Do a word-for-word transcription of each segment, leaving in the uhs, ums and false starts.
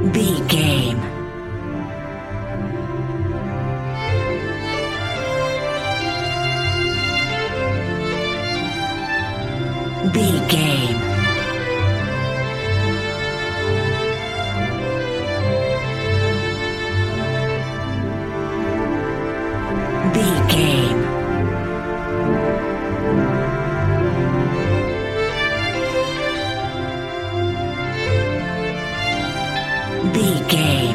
B game. B game. B game. B game.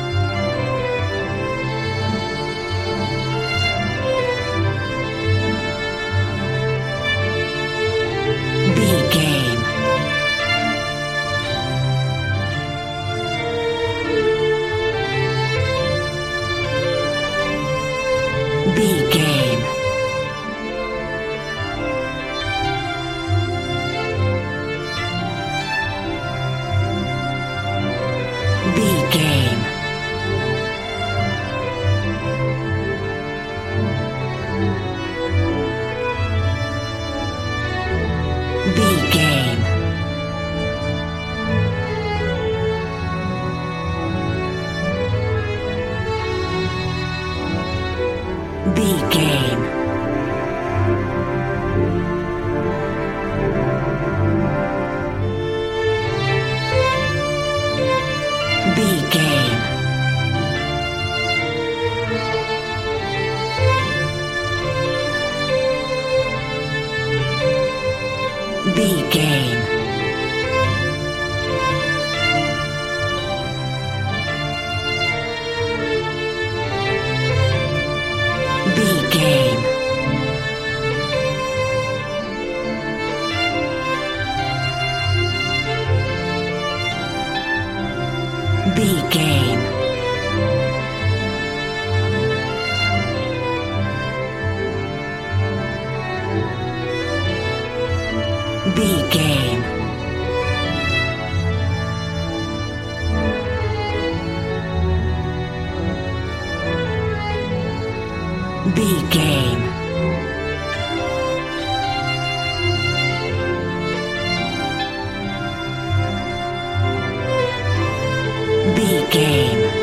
B game. B game. B game. B game. B game. B game. B game. B game. B game. B game. B game. B game.